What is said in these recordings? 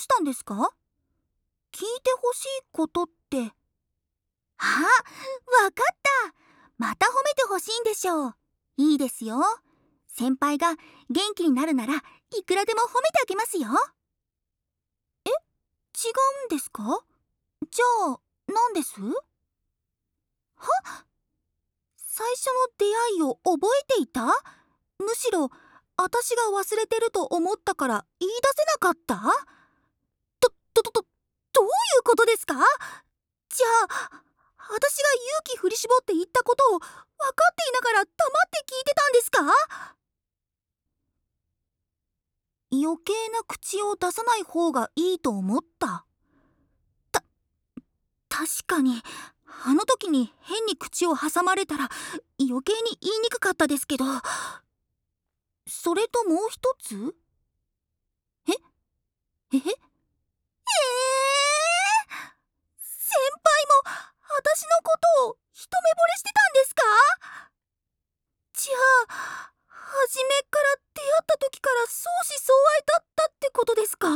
したんですか？聞いてほしいことって。わかった。また褒めてほしいんでしょう。いいですよ。先輩が元気になるならいくらでも褒めてあげますよ。違うんですか？じゃあ何です？最初の出会いを覚えていた？むしろ私が忘れてると思ったから言い出せなかった？どういうことですか？じゃあ私が勇気振り絞って言ったことを分かっていながら黙って聞いてたんですか？余計な口を出さない方がいいと思った。確かにあの時に変に口を挟まれたら余計に言いにくかったですけど、それともう一つ。ええ先輩も私のことを一目惚れしてたんですか？じゃあ初めから出会った時から相思相愛だったってことですか？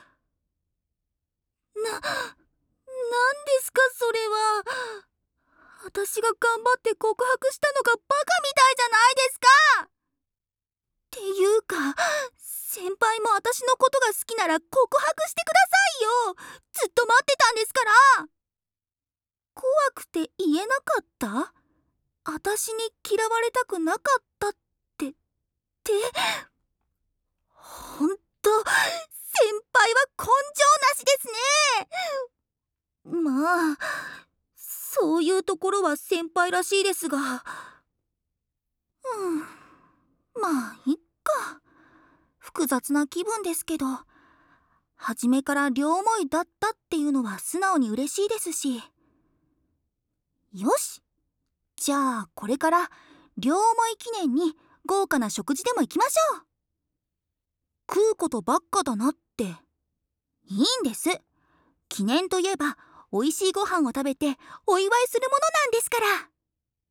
なんですかそれは。私が頑張って告白したのがバカみたいじゃないですか。っていうか先輩も私のことが好きなら告白してくださいよ。ずっと待ってたんですから。怖くて言えなかった？私に嫌われたくなかったってほんと先輩は根性なしですね。まあそういうところは先輩らしいですが、まあいっか。複雑な気分ですけど、初めから両思いだったっていうのは素直に嬉しいですし。よし、じゃあこれから両思い記念に豪華な食事でも行きましょう。食うことばっかだなって。いいんです。記念といえば美味しいご飯を食べてお祝いするものなんですから。